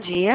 dia.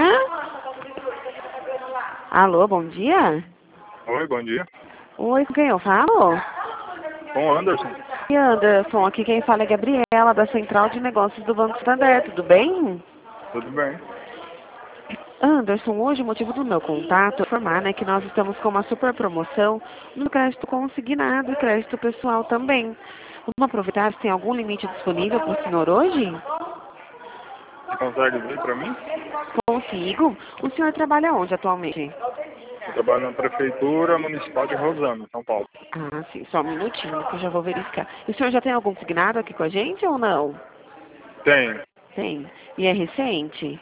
Alô, bom dia. Oi, bom dia. Oi, com quem eu falo? Com o Anderson. E Anderson, aqui quem fala é Gabriela, da Central de Negócios do Banco Santander, tudo bem? Tudo bem? Anderson, hoje o motivo do meu contato é informar, né, que nós estamos com uma super promoção no crédito consignado e crédito pessoal também. Vamos aproveitar se tem algum limite disponível para o senhor hoje? Você consegue ver para mim? Consigo. O senhor trabalha onde atualmente? Eu trabalho na Prefeitura Municipal de Rosana, São Paulo. Ah, sim, só um minutinho que eu já vou verificar. E o senhor já tem algum consignado aqui com a gente ou não? Tem. Tem. E é recente?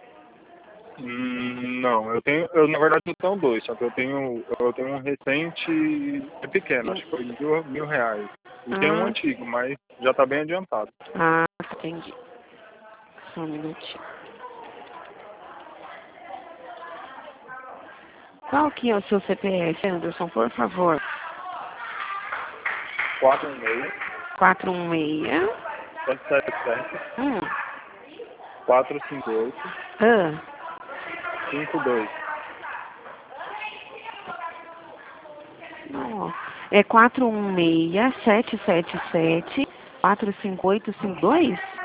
Não, na verdade eu tenho dois, só que eu tenho um recente, é pequeno, acho que foi R$ 1.000. E tem um Ah, antigo, mas já está bem adiantado. ah, entendi. Só um minutinho. Qual que é o seu CPF, Anderson, por favor? 416 416. 777 Hum. 458 Ah. 52. Não. É 416-777-45852?